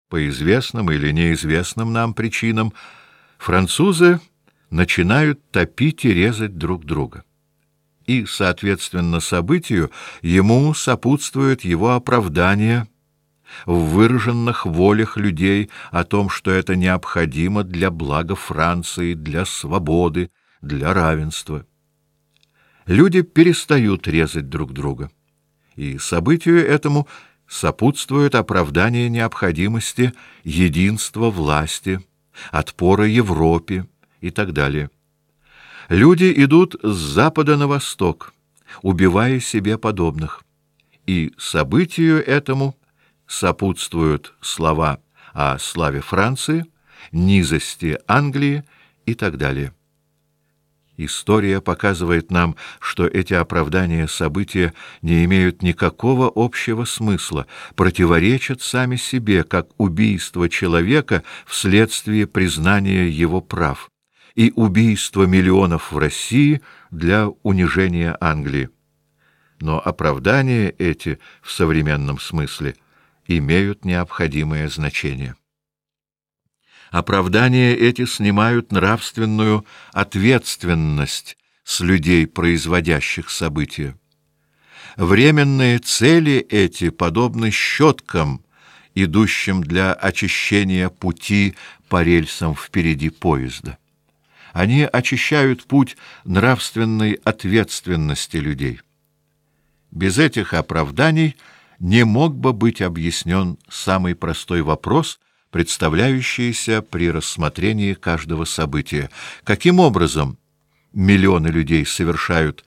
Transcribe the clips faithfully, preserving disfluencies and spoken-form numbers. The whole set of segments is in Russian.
По известным или неизвестным нам причинам французы начинают топить и резать друг друга. И, соответственно, событию ему сопутствует его оправдание в выраженных волях людей о том, что это необходимо для блага Франции, для свободы, для равенства. Люди перестают резать друг друга, и событию этому сопутствует оправдание необходимости единства власти, отпора Европе и так далее. Люди идут с запада на восток, убивая себе подобных, и событию этому сопутствуют слова о славе Франции, низости Англии и так далее. История показывает нам, что эти оправдания события не имеют никакого общего смысла, противоречат сами себе, как убийство человека вследствие признания его прав, и убийство миллионов в России для унижения Англии. Но оправдания эти в современном смысле имеют необходимое значение. Оправдания эти снимают нравственную ответственность с людей, производящих события. Временные цели эти подобны щеткам, идущим для очищения пути по рельсам впереди поезда. Они очищают путь нравственной ответственности людей. Без этих оправданий не мог бы быть объяснен самый простой вопрос, представляющиеся при рассмотрении каждого события. Каким образом миллионы людей совершают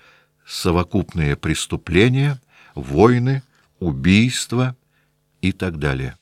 совокупные преступления, войны, убийства и так далее?